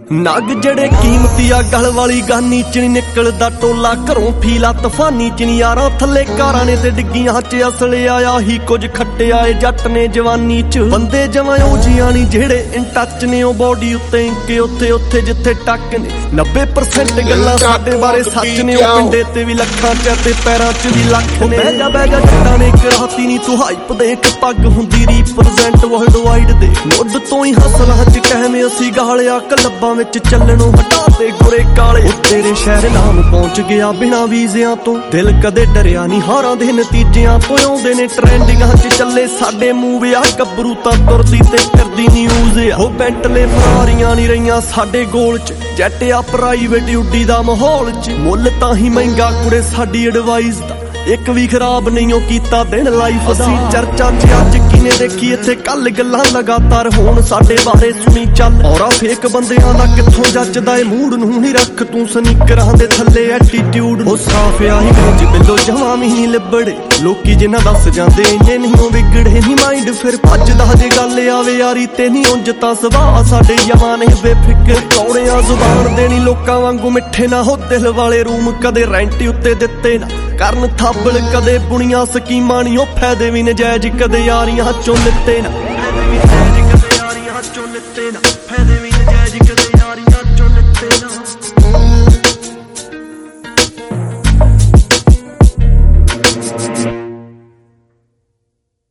नग जड़े कीमती आ गल वाली गानी च नी निकलदा टोला घरों फीला तूफानी च नी यारां थल्ले कारां ने ते डिग्गियां च असले आया ही कुछ खट्टे आए जट ने जवानी च बंदे जवां ओ जियां नी जेड़े इन टच ने ओ बॉडी उत्ते इंके उत्थे उत्थे जिथे टक ने 90% गल्लां साडे बारे सच ने ओ पिंडे ते भी लखां च ते पैरां च भी लख ने बह जा जट्टां ने कराती नी तू हाइप देख पग हुंदी रिप्रेजेंट वर्ल्ड वाइड दे मुੱਢ ਤੋਂ ही हसलां च कहमे असी गालिया क्लबां विच ਚੱਲਣੋਂ ਹਟਾ ਦੇ ਗੋਰੇ ਕਾਲੇ ਤੇਰੇ ਸ਼ਹਿਰ ਨਾਮ ਪਹੁੰਚ ਗਿਆ ਬਿਨਾਂ ਵੀਜ਼ਿਆਂ ਤੋਂ ਦਿਲ ਕਦੇ ਡਰਿਆ ਨਹੀਂ ਹਾਰਾਂ ਦੇ ਨਤੀਜਿਆਂ ਤੋਂ ਆਉਂਦੇ ਨੇ ਟ੍ਰੈਂਡਿੰਗਾਂ 'ਚ ਚੱਲੇ ਸਾਡੇ ਮੂਵ ਆ ਗੱਭਰੂ ਤਾਂ ਤੁਰਦੀ ਤੇ ਫਿਰਦੀ ਨਿਊਜ਼ ਆ ਉਹ ਬੈਂਟਲੇ ਫਰਾਰੀਆਂ ਨਹੀਂ ਰਹੀਆਂ ਸਾਡੇ ਗੋਲ 'ਚ ਜੈਟ ਆ ਪ੍ਰਾਈਵੇਟ ਉੱਡੀ ਦਾ ਮਾਹੌਲ 'ਚ ਮੁੱਲ ਤਾਂ ਹੀ ਮਹਿੰਗਾ ਕੁੜੇ ਸਾਡੀ ਐਡਵਾਈਸ ਦਾ ਇੱਕ ਵੀ ਖਰਾਬ ਨਹੀਂ ਉਹ ਕੀਤਾ ਦਿਨ ਲਾਈਫ ਦਾ ਅਸੀਂ ਚਰਚਾ 'ਚ ਅੱਜ ਕਿਨੇ ਦੇਖੀ ਇੱਥੇ ਕੱਲ ਗੱਲਾਂ ਲਗਾਤਾਰ ਹੋਣ ਸਾਡੇ ਬਾਰੇ ਸੁਣੀ ਚੱਲ ਔਰਾ ਫੇਕ ਬੰਦਿਆਂ ਦਾ ਕਿੱਥੋਂ ਜੱਜਦਾ ਏ ਮੂਡ ਨੂੰ ਨਹੀਂ ਰੱਖ ਤੂੰ ਸਨੀਕਰਾਂ ਦੇ ਥੱਲੇ ਐਟੀਟਿਊਡ ਉਹ ਸਾਫ ਆਹੀ ਵਿੱਚ ਬਿੱਲੋ ਜਮਾਂ ਵੀ ਨਹੀਂ ਲਿਬੜੇ ਲੋਕੀ ਜਿਨ੍ਹਾਂ ਦੱਸ ਜਾਂਦੇ ਇੰਨੇ ਨਹੀਂ ਉਹ ਵਿਗੜੇ ਨਹੀਂ ਮਾਈਂਡ ਫਿਰ ਭੱਜਦਾ ਜੇ ਗੱਲ ਆਵੇ ਯਾਰੀ ਤੇ ਨਹੀਂ ਉਂਝ ਤਾਂ ਸੁਭਾਅ ਸਾਡੇ ਜਵਾਂ ਨੇ ਬੇਫਿਕਰ ਕੌੜਿਆਂ ਜ਼ੁਬਾਨ ਦੇਣੀ ਲੋਕਾਂ ਵਾਂਗੂ ਮਿੱਠੇ ਨਾ ਹੋ ਦਿਲ ਵਾਲੇ ਰੂਮ ਕਦੇ ਰੈਂਟ ਉੱਤੇ ਦਿੱਤੇ ਨਾ ਕਰਨ ਥਾਬਲ ਕਦੇ ਬੁਣੀਆਂ ਸਕੀਮਾਂ ਨੀ ਉਹ ਫਾਇਦੇ ਵੀ ਨਜਾਇਜ਼ ਕਦੇ ਯਾਰੀਆਂ ਚੋਂ ਲਿੱਤੇ ਨਾ ਫਾਇਦੇ ਵੀ ਨਜਾਇਜ਼ ਕਦੇ ਯਾਰੀਆਂ ਚੋਂ ਲਿੱਤੇ ਨਾ